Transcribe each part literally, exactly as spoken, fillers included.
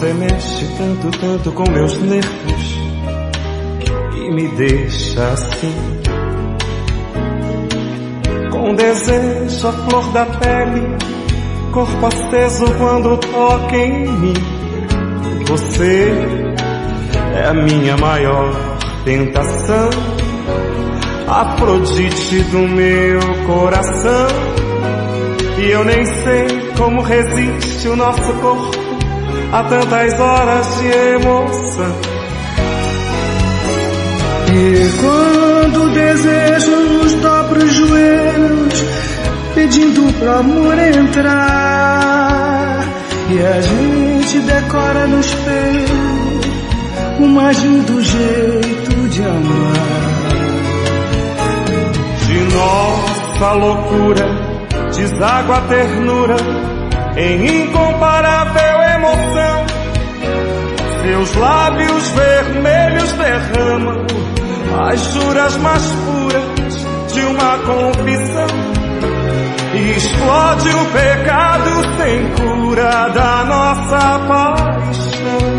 Você mexe tanto, tanto com meus nervos e me deixa assim, com desejo à flor da pele, corpo aceso quando toca em mim. Você é a minha maior tentação, Afrodite do meu coração. E eu nem sei como resiste o nosso corpo a tantas horas de emoção. E quando o desejo nos dobra os joelhos, pedindo pro amor entrar, e a gente decora no espelho o mais lindo jeito de amar. De nossa loucura deságua a ternura em incomparável emoção. Seus lábios vermelhos derramam as juras mais puras de uma confissão, e explode o pecado sem cura da nossa paixão.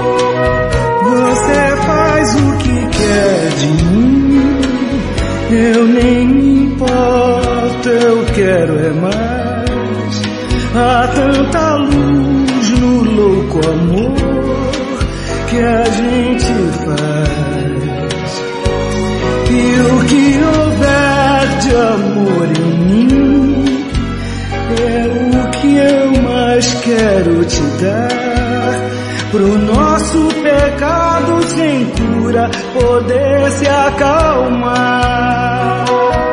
Você faz o que quer de mim, eu nem me importo, eu quero é mais. Há tanta luz no louco amor que a gente faz, e o que houver de amor em mim é o que eu mais quero te dar, pro nosso pecado sem cura poder se acalmar.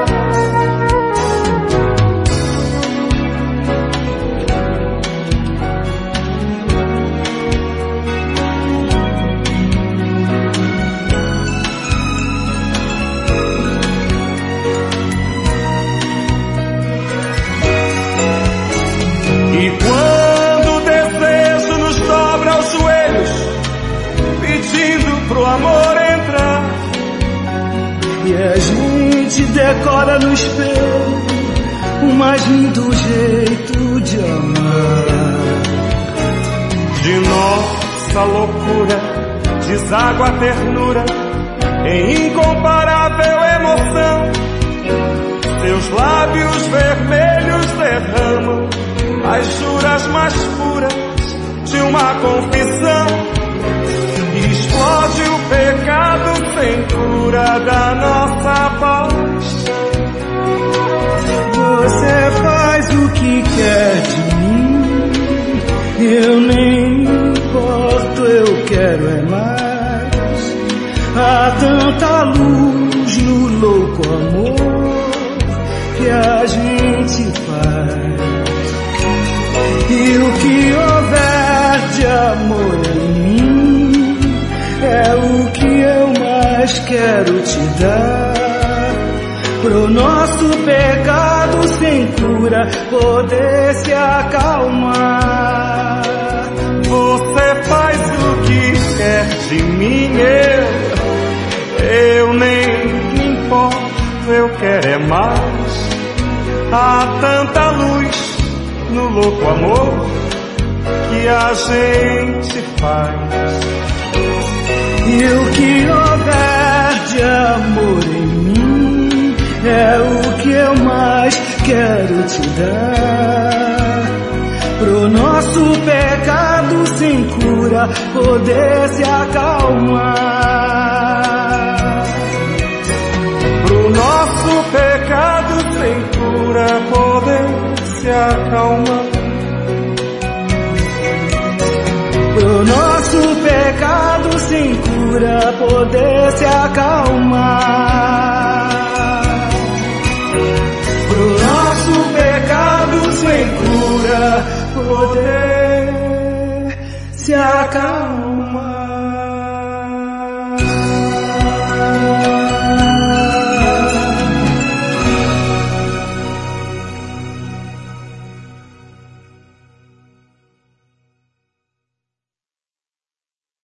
E quando o desejo nos dobra aos joelhos, pedindo pro amor entrar, e a gente decora no espelho o mais lindo jeito de amar. De nossa loucura deságua a ternura em incomparável emoção. Seus lábios vermelhos derramam as juras mais puras de uma confissão, e explode o pecado sem cura da nossa paixão. Você faz o que quer de mim, eu nem me importo, eu quero é mais. Há tanta luz no louco amor que a gente faz, e o que houver de amor em mim é o que eu mais quero te dar, pro nosso pecado sem cura poder se acalmar. Você faz o que quer de mim, eu, eu nem me importo, eu quero é mais. Há tanta luz no louco amor que a gente faz, e o que houver de amor em mim é o que eu mais quero te dar, pro nosso pecado sem cura poder se acalmar. Pro nosso pecado sem cura poder se acalmar. Pro nosso pecado sem cura poder se acalmar. Pro nosso pecado sem cura poder se acalmar.